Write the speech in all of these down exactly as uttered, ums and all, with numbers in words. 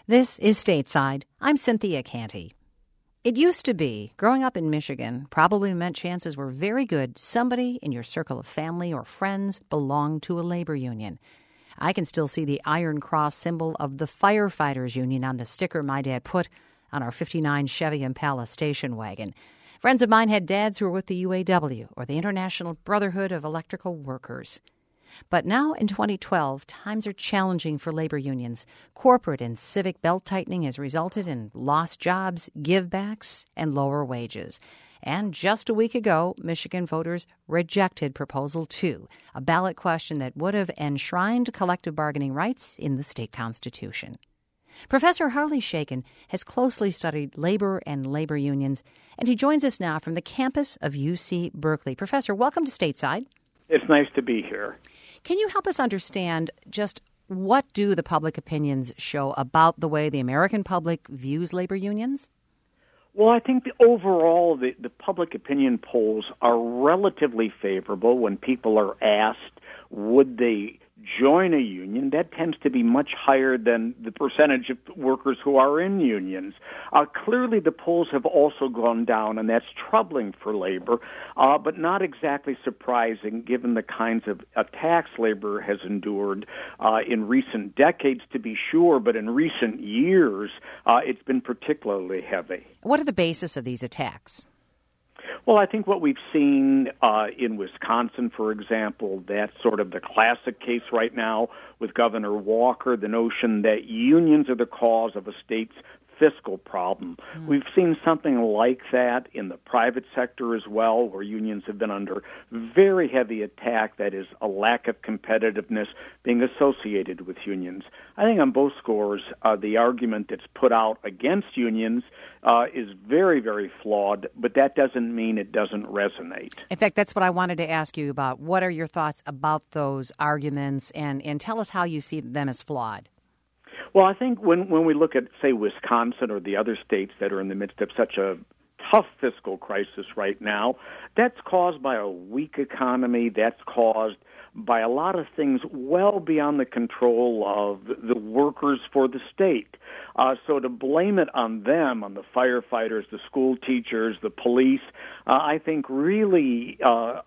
This is Stateside. I'm Cynthia Canty. It used to be, growing up in Michigan probably meant chances were very good somebody in your circle of family or friends belonged to a labor union. I can still see the Iron Cross symbol of the Firefighters Union on the sticker my dad put on our fifty-nine Chevy Impala station wagon. Friends of mine had dads who were with the U A W, or the International Brotherhood of Electrical Workers. But now in twenty twelve, times are challenging for labor unions. Corporate and civic belt-tightening has resulted in lost jobs, givebacks, and lower wages. And just a week ago, Michigan voters rejected Proposal two, a ballot question that would have enshrined collective bargaining rights in the state constitution. Professor Harley Shaken has closely studied labor and labor unions, and he joins us now from the campus of U C Berkeley. Professor, welcome to Stateside. It's nice to be here. Can you help us understand just what do the public opinions show about the way the American public views labor unions? Well, I think the, overall the, the public opinion polls are relatively favorable when people are asked, would they join a union? That tends to be much higher than the percentage of workers who are in unions. Uh, clearly, the polls have also gone down, and that's troubling for labor, uh, but not exactly surprising given the kinds of attacks labor has endured uh, in recent decades, to be sure, but in recent years, uh, it's been particularly heavy. What are the basis of these attacks? Well, I think what we've seen uh, in Wisconsin, for example, that's sort of the classic case right now with Governor Walker, the notion that unions are the cause of a state's fiscal problem. Mm. We've seen something like that in the private sector as well, where unions have been under very heavy attack, that is a lack of competitiveness being associated with unions. I think on both scores, uh, the argument that's put out against unions uh, is very, very flawed, but that doesn't mean it doesn't resonate. In fact, that's what I wanted to ask you about. What are your thoughts about those arguments, and, and tell us how you see them as flawed? Well, I think when, when we look at, say, Wisconsin or the other states that are in the midst of such a tough fiscal crisis right now, that's caused by a weak economy. That's caused by a lot of things well beyond the control of the workers for the state. Uh, so to blame it on them, on the firefighters, the school teachers, the police, uh, I think really uh,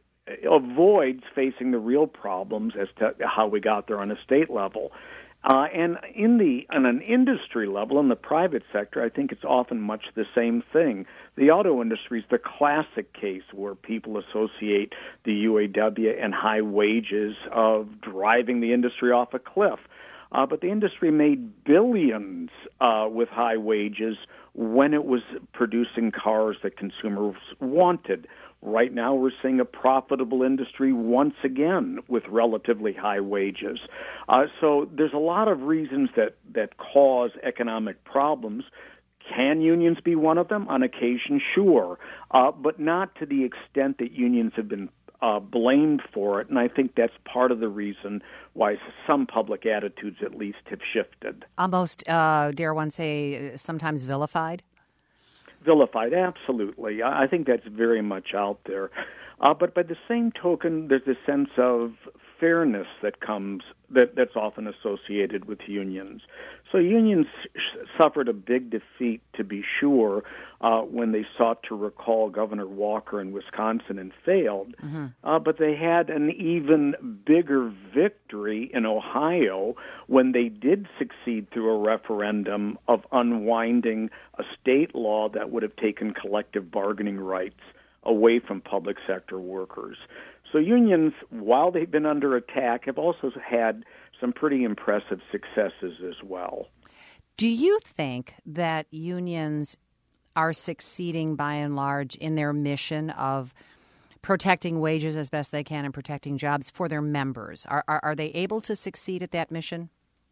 avoids facing the real problems as to how we got there on a state level. Uh, and in the on an industry level, in the private sector, I think it's often much the same thing. The auto industry is the classic case where people associate the U A W and high wages of driving the industry off a cliff. Uh, but the industry made billions uh, with high wages when it was producing cars that consumers wanted. Right now, we're seeing a profitable industry once again with relatively high wages. Uh, so there's a lot of reasons that, that cause economic problems. Can unions be one of them? On occasion, sure, uh, but not to the extent that unions have been uh, blamed for it. And I think that's part of the reason why some public attitudes, at least, have shifted. Almost, uh, dare one say, sometimes vilified? Vilified, absolutely. I think that's very much out there. Uh, but by the same token, there's a sense of fairness that comes that, that's often associated with unions. So unions sh- suffered a big defeat, to be sure, uh, when they sought to recall Governor Walker in Wisconsin and failed. Mm-hmm. Uh, but they had an even bigger victory in Ohio when they did succeed through a referendum of unwinding a state law that would have taken collective bargaining rights away from public sector workers. So unions, while they've been under attack, have also had some pretty impressive successes as well. Do you think that unions are succeeding by and large in their mission of protecting wages as best they can and protecting jobs for their members? Are, are, are they able to succeed at that mission?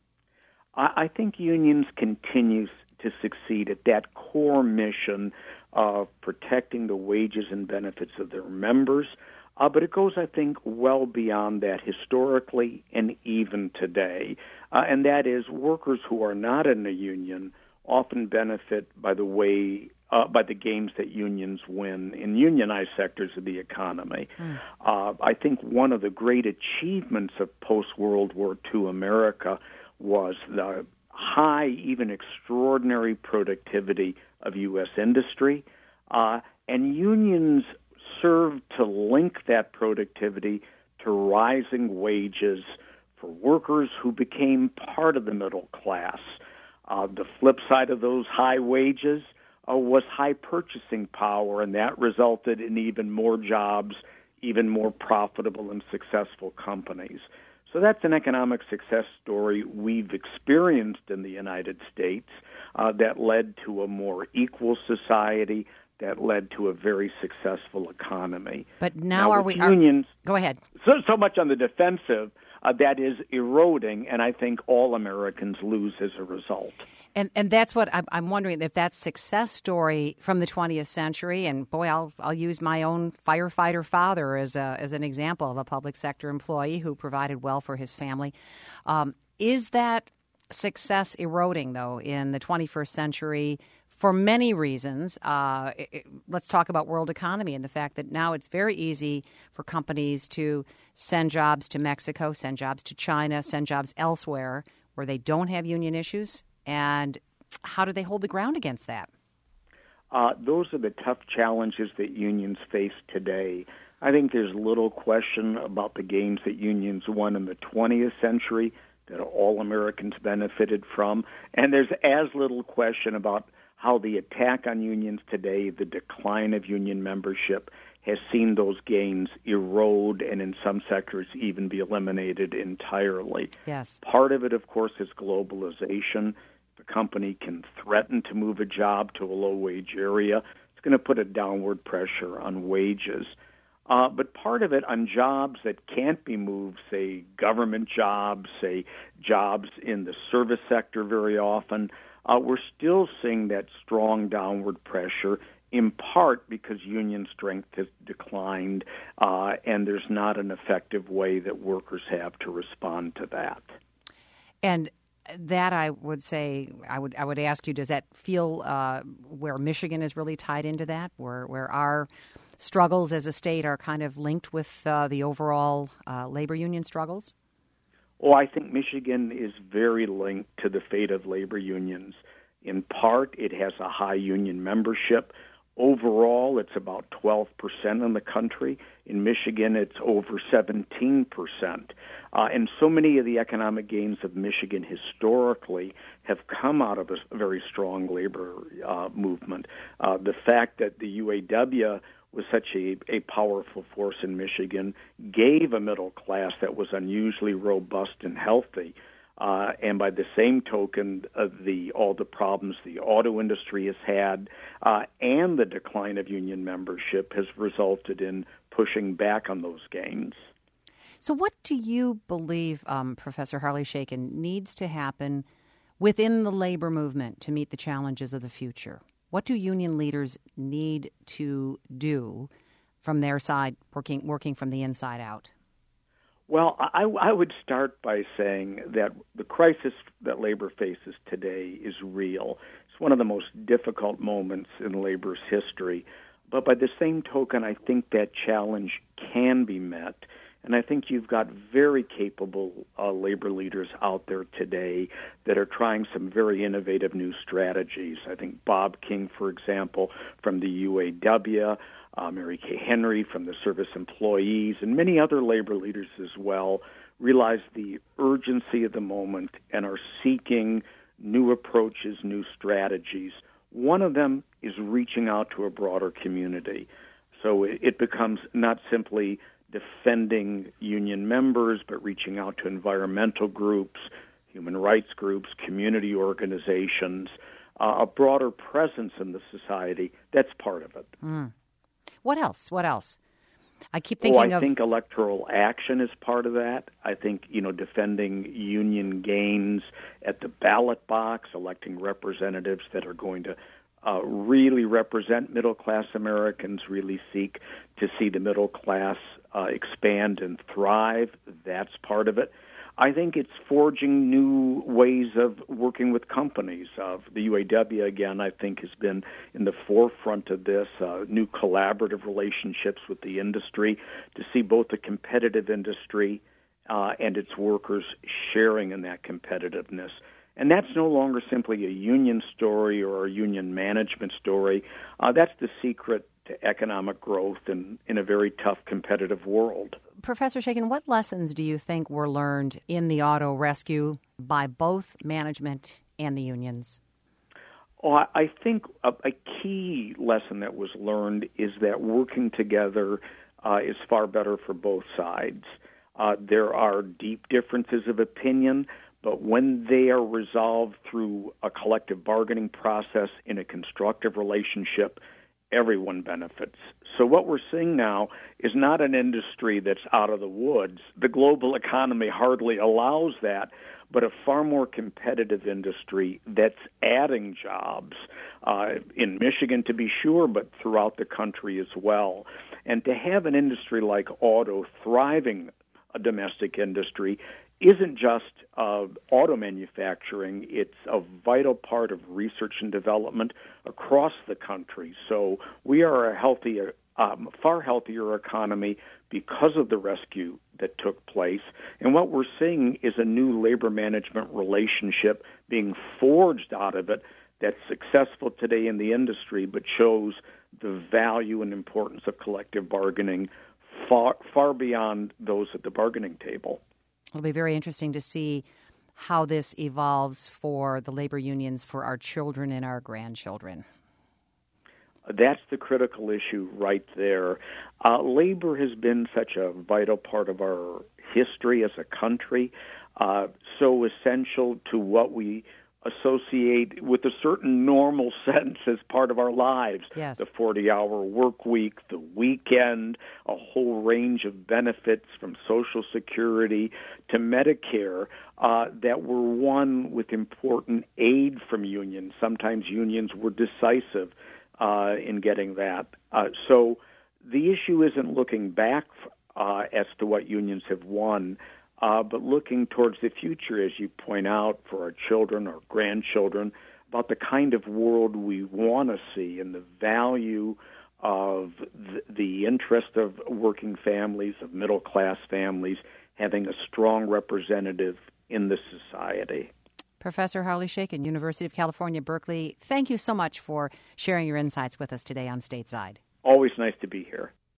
I, I think unions continue to succeed at that core mission of protecting the wages and benefits of their members. Uh, but it goes, I think, well beyond that historically and even today. Uh, and that is workers who are not in a union often benefit by the way, uh, by the games that unions win in unionized sectors of the economy. Mm. Uh, I think one of the great achievements of post-World War Two America was the high, even extraordinary productivity of U S industry, uh, and unions serve to link that productivity to rising wages for workers who became part of the middle class. Uh, the flip side of those high wages uh, was high purchasing power, and that resulted in even more jobs, even more profitable and successful companies. So that's an economic success story we've experienced in the United States uh, that led to a more equal society, that led to a very successful economy. But now, now are we... Unions, are, go ahead. So, so much on the defensive, uh, that is eroding, and I think all Americans lose as a result. And and that's what I'm, I'm wondering, if that success story from the twentieth century, and boy, I'll I'll use my own firefighter father as a, as an example of a public sector employee who provided well for his family. Um, is that success eroding, though, in the twenty-first century for many reasons? Uh, it, it, let's talk about world economy and the fact that now it's very easy for companies to send jobs to Mexico, send jobs to China, send jobs elsewhere where they don't have union issues. And how do they hold the ground against that? Uh, those are the tough challenges that unions face today. I think there's little question about the gains that unions won in the twentieth century that all Americans benefited from. And there's as little question about how the attack on unions today, the decline of union membership, has seen those gains erode and in some sectors even be eliminated entirely. Yes. Part of it, of course, is globalization. The company can threaten to move a job to a low-wage area. It's going to put a downward pressure on wages. Uh, but part of it on jobs that can't be moved, say government jobs, say jobs in the service sector very often, uh, we're still seeing that strong downward pressure, in part because union strength has declined uh, and there's not an effective way that workers have to respond to that. And that, I would say, I would I would ask you, does that feel uh, where Michigan is really tied into that, where where our struggles as a state are kind of linked with uh, the overall uh, labor union struggles? Well, I think Michigan is very linked to the fate of labor unions. In part, it has a high union membership. Overall, it's about twelve percent in the country. In Michigan, it's over seventeen percent. Uh, and so many of the economic gains of Michigan historically have come out of a very strong labor uh, movement. Uh, the fact that the U A W was such a, a powerful force in Michigan gave a middle class that was unusually robust and healthy. Uh, and by the same token, uh, the all the problems the auto industry has had uh, and the decline of union membership has resulted in pushing back on those gains. So what do you believe, um, Professor Harley-Shaken, needs to happen within the labor movement to meet the challenges of the future? What do union leaders need to do from their side, working working from the inside out? Well, I, I would start by saying that the crisis that labor faces today is real. It's one of the most difficult moments in labor's history. But by the same token, I think that challenge can be met. And I think you've got very capable uh, labor leaders out there today that are trying some very innovative new strategies. I think Bob King, for example, from the U A W, uh, Mary Kay Henry from the Service Employees, and many other labor leaders as well, realize the urgency of the moment and are seeking new approaches, new strategies. One of them is reaching out to a broader community. So it, it becomes not simply defending union members, but reaching out to environmental groups, human rights groups, community organizations, uh, a broader presence in the society. That's part of it. Mm. What else? What else? I keep thinking oh, I of... think electoral action is part of that. I think, you know, defending union gains at the ballot box, electing representatives that are going to Uh, really represent middle-class Americans, really seek to see the middle class uh, expand and thrive. That's part of it. I think it's forging new ways of working with companies. Uh, the U A W, again, I think has been in the forefront of this, uh, new collaborative relationships with the industry to see both the competitive industry uh, and its workers sharing in that competitiveness. And that's no longer simply a union story or a union management story. Uh, that's the secret to economic growth in, in a very tough competitive world. Professor Chaikin, what lessons do you think were learned in the auto rescue by both management and the unions? Oh, I think a, a key lesson that was learned is that working together uh, is far better for both sides. Uh, there are deep differences of opinion, but when they are resolved through a collective bargaining process in a constructive relationship, everyone benefits. So what we're seeing now is not an industry that's out of the woods. The global economy hardly allows that, but a far more competitive industry that's adding jobs uh, in Michigan, to be sure, but throughout the country as well. And to have an industry like auto thriving, a domestic industry, isn't just uh, auto manufacturing. It's a vital part of research and development across the country. So we are a healthier, um, far healthier economy because of the rescue that took place. And what we're seeing is a new labor management relationship being forged out of it that's successful today in the industry, but shows the value and importance of collective bargaining far, far beyond those at the bargaining table. It'll be very interesting to see how this evolves for the labor unions, for our children and our grandchildren. That's the critical issue right there. Uh, labor has been such a vital part of our history as a country, uh, so essential to what we associate with a certain normal sense as part of our lives. Yes. The forty-hour work week, the weekend, a whole range of benefits from Social Security to Medicare uh, that were won with important aid from unions. Sometimes unions were decisive uh, in getting that. Uh, so the issue isn't looking back uh, as to what unions have won, Uh, but looking towards the future, as you point out, for our children, our grandchildren, about the kind of world we want to see and the value of the, the interest of working families, of middle-class families, having a strong representative in the society. Professor Harley Chaikin, University of California, Berkeley, thank you so much for sharing your insights with us today on Stateside. Always nice to be here.